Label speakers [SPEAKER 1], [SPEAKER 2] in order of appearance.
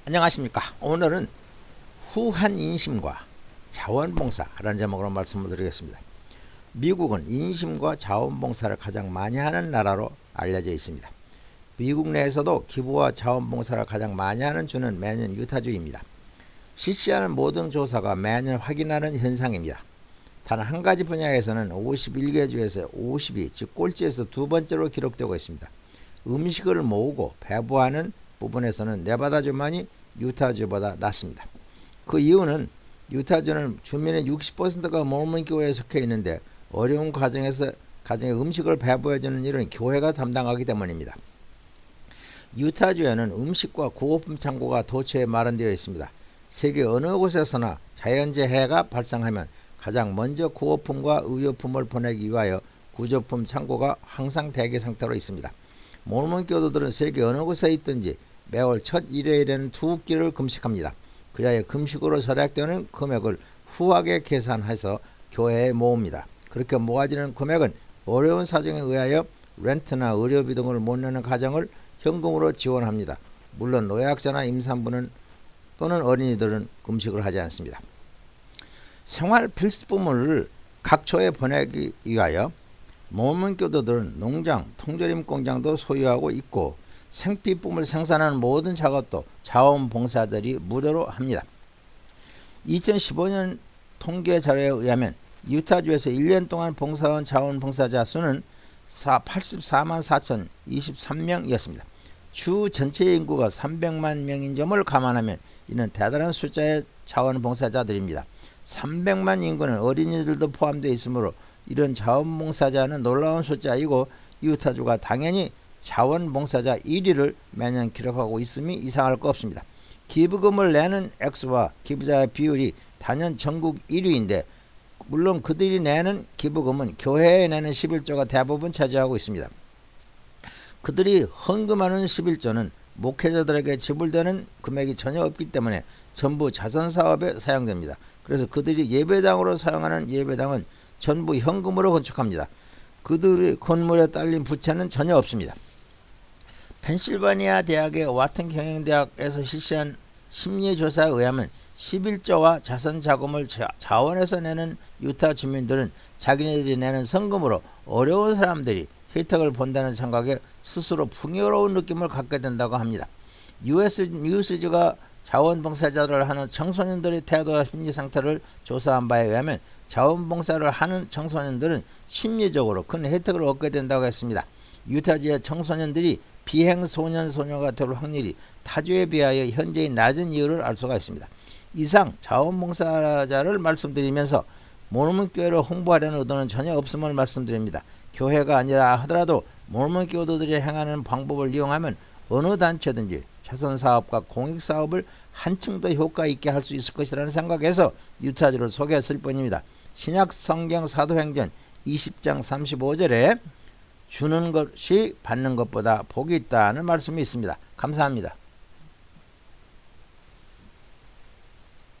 [SPEAKER 1] 안녕하십니까. 오늘은 후한 인심과 자원봉사라는 제목으로 말씀을 드리겠습니다. 미국은 인심과 자원봉사를 가장 많이 하는 나라로 알려져 있습니다. 미국 내에서도 기부와 자원봉사를 가장 많이 하는 주는 매년 유타주입니다. 실시하는 모든 조사가 매년 확인하는 현상입니다. 단 한 가지 분야에서는 51개 주에서 50위, 즉 꼴찌에서 두 번째로 기록되고 있습니다. 음식을 모으고 배부하는 부분에서는 네바다주만이 유타주보다 낮습니다. 그 이유는 유타주는 주민의 60%가 모르몬 교회에 속해 있는데 어려운 가정에 음식을 배부해주는 일은 교회가 담당하기 때문입니다. 유타주에는 음식과 구호품 창고가 도처에 마련되어 있습니다. 세계 어느 곳에서나 자연재해가 발생하면 가장 먼저 구호품과 의료품을 보내기 위하여 구조품 창고가 항상 대기 상태로 있습니다. 모르몬 교도들은 세계 어느 곳에 있든지 매월 첫 일요일에는 2끼를 금식합니다. 그리하여 금식으로 절약되는 금액을 후하게 계산해서 교회에 모읍니다. 그렇게 모아지는 금액은 어려운 사정에 의하여 렌트나 의료비 등을 못 내는 가정을 현금으로 지원합니다. 물론 노약자나 임산부는 또는 어린이들은 금식을 하지 않습니다. 생활 필수품을 각처에 보내기 위하여 모르몬 교도들은 농장, 통조림 공장도 소유하고 있고 생필품을 생산하는 모든 작업도 자원봉사자들이 무료로 합니다. 2015년 통계 자료에 의하면 유타주에서 1년 동안 봉사한 자원봉사자 수는 84만 4,023명이었습니다. 주 전체 인구가 300만 명인 점을 감안하면 이는 대단한 숫자의 자원봉사자들입니다. 300만 인구는 어린이들도 포함되어 있으므로 이런 자원봉사자는 놀라운 숫자이고 유타주가 당연히 자원봉사자 1위를 매년 기록하고 있음이 이상할 거 없습니다. 기부금을 내는 액수와 기부자의 비율이 단연 전국 1위인데 물론 그들이 내는 기부금은 교회에 내는 11조가 대부분 차지하고 있습니다. 그들이 헌금하는 11조는 목회자들에게 지불되는 금액이 전혀 없기 때문에 전부 자선사업에 사용됩니다. 그래서 그들이 예배당으로 사용하는 예배당은 전부 현금으로 건축합니다. 그들의 건물에 딸린 부채는 전혀 없습니다. 펜실바니아 대학의 와튼 경영대학에서 실시한 심리조사에 의하면 11조와 자선자금을 자원해서 내는 유타 주민들은 자기네들이 내는 성금으로 어려운 사람들이 혜택을 본다는 생각에 스스로 풍요로운 느낌을 갖게 된다고 합니다. US 뉴스지가 자원봉사자를 하는 청소년들의 태도와 심리 상태를 조사한 바에 의하면 자원봉사를 하는 청소년들은 심리적으로 큰 혜택을 얻게 된다고 했습니다. 유타주의 청소년들이 비행소년 소녀가 될 확률이 타주에 비하여 현재의 낮은 이유를 알 수가 있습니다. 이상 자원봉사자를 말씀드리면서 모르몬 교회를 홍보하려는 의도는 전혀 없음을 말씀드립니다. 교회가 아니라 하더라도 모르몬 교도들이 행하는 방법을 이용하면 어느 단체든지 자선사업과 공익사업을 한층 더 효과 있게 할 수 있을 것이라는 생각에서 유타주를 소개했을 뿐입니다. 신약 성경 사도행전 20장 35절에 주는 것이 받는 것보다 복이 있다는 말씀이 있습니다. 감사합니다.